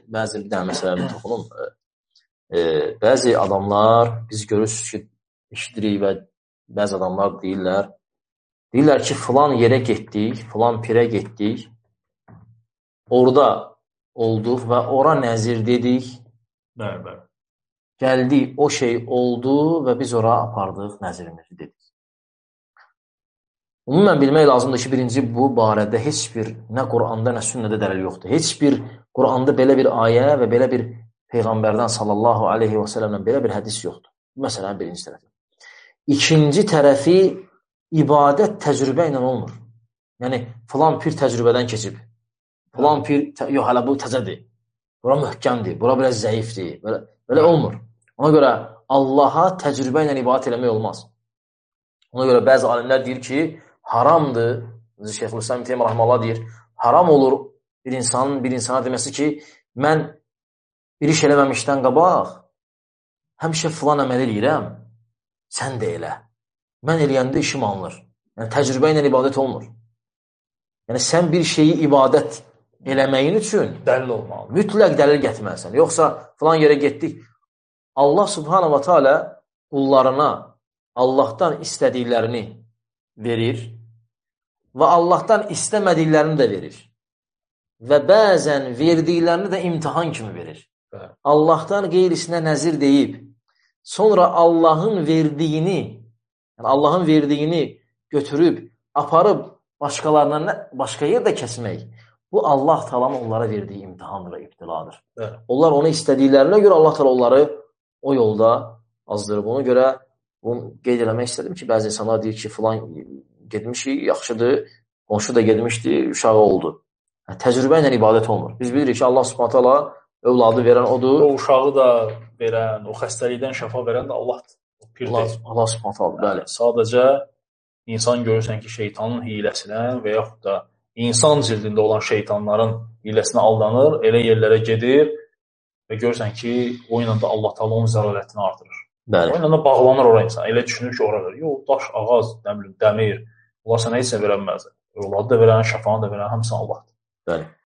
bəzi bir dənə məsələyə toxunum. Bəzi adamlar, biz görürsünüz ki, eşidirik və bəzi adamlar deyirlər ki, filan yerə getdik, filan pirə getdik, orada olduq və ora nəzir dedik, Bəli. gəldik, o şey oldu və biz ora apardıq nəzirimizi dedik. Ümumən bilmək lazımdır ki, birinci bu barədə heç bir nə Quranda, nə sünnədə dəlil yoxdur. Heç bir Quranda belə bir ayə və belə bir Peyğəmbərdən sallallahu aleyhi və səlləmdən belə bir hədis yoxdur. Bu məsələnin birinci tərəfi. İkinci tərəfi, ibadət təcrübə ilə olmur. Yəni, filan pir təcrübədən keçib. Filan pir, yox, hələ bu təzədir. Bura möhkəmdir, bura biraz zəifdir. Belə olmur. Ona görə Allaha təcrübə ilə ibadət eləmək olmaz. Ona görə bəzi alimlər deyir ki, haramdır, Şeyxülislam İbn Teymiyyə rəhməhullah deyir, haram olur bir insana deməsi ki, mən bir iş eləməmişdən qabaq, həmişə filan əməl eləyirəm, sən də elə. Mən eləyəndə işim alınır. Yəni, təcrübə ilə ibadət olmur. Yəni, sən bir şeyi ibadət eləməyin üçün dəlil olmalı. Mütləq dəlil gətirməlisən. Yoxsa filan yerə getdik. Allah subhanahu wa ta'ala qullarına Allahdan istədiklərini verir və Allahdan istəmədiklərini də verir. Və bəzən verdiklərini də imtihan kimi verir. Allahdan qeyrisinə nəzir deyib, sonra Allahın verdiyini götürüb, aparıb başqa yerdə kəsmək, bu Allah Taala'nın onlara verdiyi imtihandır və ibtiladır. Onlar onu istədiklərinə görə Allah Taala onları o yolda azdırıb. Ona görə bunu qeyd eləmək istədim ki, bəzi insanlar deyir ki, filan getmişik, yaxşıdır, qonşu da getmişdi, uşağı oldu. Təcrübə ilə ibadət olmur. Biz bilirik ki, Allah Subhanahu taala övladı verən odur. O uşağı da verən, o xəstəlikdən şəfa verən də Allahdır. Allah Subhanahu taala, bəli. Sadəcə insan görürsən ki, şeytanın hiləsinə və yaxud da insan cildində olan şeytanların hiləsinə aldanır, elə yerlərə gedir və görürsən ki, o ilə də Allah Taala onun zəlalətini artırır. Bəli. O ilə də bağlanır ora insan. Elə düşünür ki, ora verir. Yox, daş, ağac, dəmir, onlar sənə heç nə verənməz. Övladı da verən, şəfanı da verən, hamısı Allahdır. Bəli.